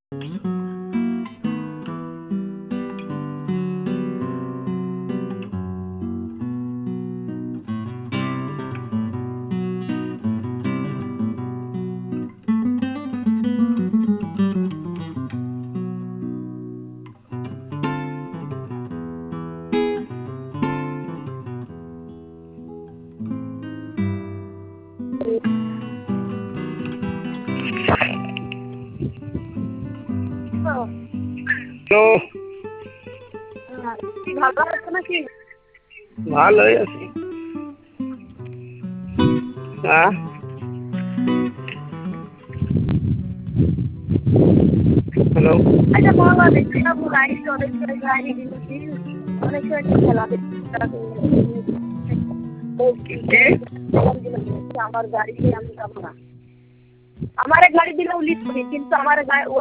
ভালো আছে নাকি? ভালোই আছি। হ্যাঁ, হ্যালো। আচ্ছা বলো, দেখছি না গাড়ি অনেক সময় গাড়ি দিচ্ছি, অনেক সময় খেলা দেখছি। আমার গাড়ি আমি যাবো না। আমার গাড়ি দিলে উলিশ করি, কিন্তু আমার